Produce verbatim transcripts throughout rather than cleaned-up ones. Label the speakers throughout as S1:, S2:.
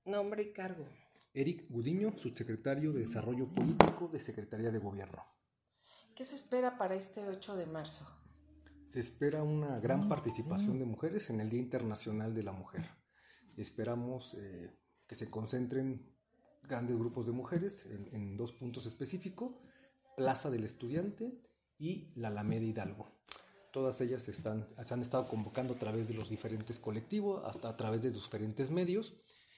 S1: Nombre y cargo.
S2: Eric Gudiño, subsecretario de Desarrollo Político de Secretaría de Gobierno.
S1: ¿Qué se espera para este ocho de marzo?
S2: Se espera una gran participación de mujeres en el Día Internacional de la Mujer. Esperamos eh, que se concentren grandes grupos de mujeres en, en dos puntos específicos: Plaza del Estudiante y la Alameda Hidalgo. Todas ellas están, se han estado convocando a través de los diferentes colectivos, hasta a través de sus diferentes medios,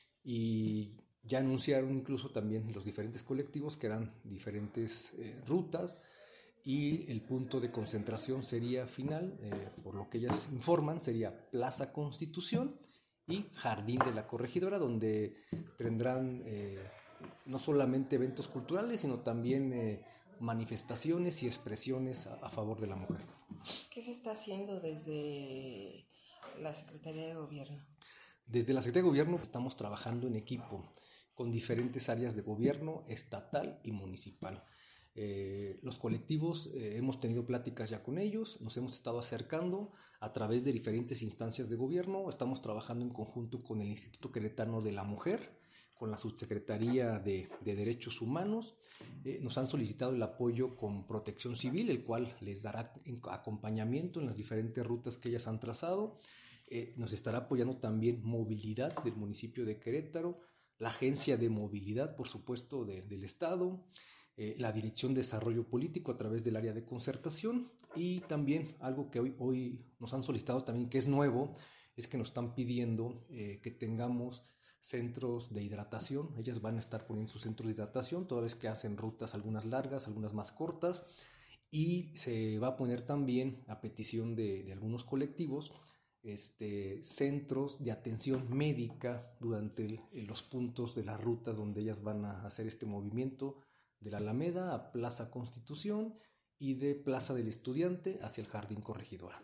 S2: y ya anunciaron incluso también los diferentes colectivos que eran diferentes eh, rutas, y el punto de concentración sería final, eh, por lo que ellas informan, sería Plaza Constitución y Jardín de la Corregidora, donde tendrán eh, no solamente eventos culturales, sino también eh, manifestaciones y expresiones a, a favor de la mujer.
S1: ¿Qué se está haciendo desde la Secretaría de Gobierno?
S2: Desde la Secretaría de Gobierno estamos trabajando en equipo con diferentes áreas de gobierno estatal y municipal. Eh, los colectivos, eh, hemos tenido pláticas ya con ellos, nos hemos estado acercando a través de diferentes instancias de gobierno. Estamos trabajando en conjunto con el Instituto Queretano de la Mujer, con la Subsecretaría de, de Derechos Humanos. Eh, nos han solicitado el apoyo con Protección Civil, el cual les dará acompañamiento en las diferentes rutas que ellas han trazado. Eh, nos estará apoyando también Movilidad del municipio de Querétaro, la Agencia de Movilidad, por supuesto, de, del Estado, eh, la Dirección de Desarrollo Político a través del área de concertación, y también algo que hoy, hoy nos han solicitado también, que es nuevo, es que nos están pidiendo eh, que tengamos centros de hidratación. Ellas van a estar poniendo sus centros de hidratación, toda vez que hacen rutas, algunas largas, algunas más cortas, y se va a poner también, a petición de, de algunos colectivos, Este, centros de atención médica durante el, los puntos de las rutas donde ellas van a hacer este movimiento de la Alameda a Plaza Constitución y de Plaza del Estudiante hacia el Jardín Corregidora.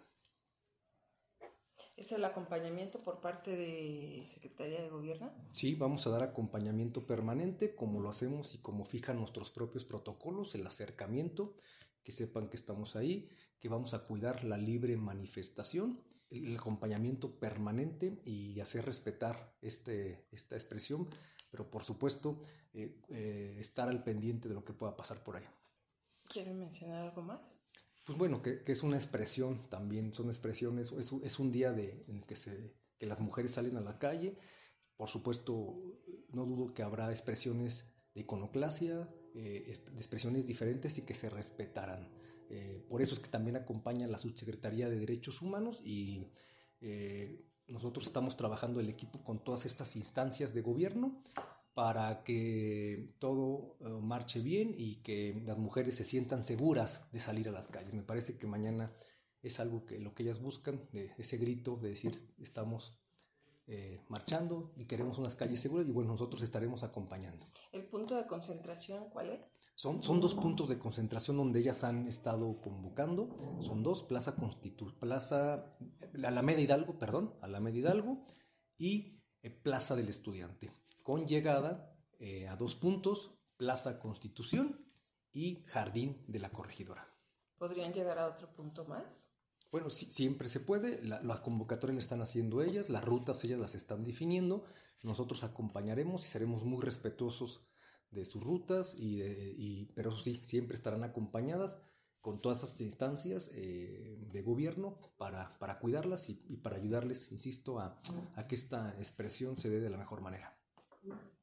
S1: ¿Es el acompañamiento por parte de Secretaría de Gobierno?
S2: Sí, vamos a dar acompañamiento permanente, como lo hacemos y como fijan nuestros propios protocolos, el acercamiento, que sepan que estamos ahí, que vamos a cuidar la libre manifestación, el acompañamiento permanente y hacer respetar este, esta expresión, pero por supuesto eh, eh, estar al pendiente de lo que pueda pasar por ahí.
S1: ¿Quieren mencionar algo más?
S2: Pues bueno, que, que es una expresión también, son expresiones, es, es un día de, en el que, se, que las mujeres salen a la calle. Por supuesto, no dudo que habrá expresiones de iconoclasia, eh, de expresiones diferentes y que se respetarán. Eh, por eso es que también acompaña la Subsecretaría de Derechos Humanos, y eh, nosotros estamos trabajando el equipo con todas estas instancias de gobierno para que todo uh, marche bien y que las mujeres se sientan seguras de salir a las calles. Me parece que mañana es algo que lo que ellas buscan, de ese grito de decir estamos eh, marchando y queremos unas calles seguras, y bueno, nosotros estaremos acompañando.
S1: ¿El punto de concentración cuál es?
S2: Son, son dos puntos de concentración donde ellas han estado convocando. Son dos: Plaza Constitu- Plaza Alameda Hidalgo, perdón, Alameda Hidalgo y eh, Plaza del Estudiante, con llegada eh, a dos puntos: Plaza Constitución y Jardín de la Corregidora.
S1: ¿Podrían llegar a otro punto más?
S2: Bueno, sí, siempre se puede. La, las convocatorias las están haciendo ellas, las rutas ellas las están definiendo. Nosotros acompañaremos y seremos muy respetuosos de sus rutas, y, de, y pero eso sí, siempre estarán acompañadas con todas estas instancias eh, de gobierno para, para cuidarlas y, y para ayudarles, insisto, a, a que esta expresión se dé de la mejor manera.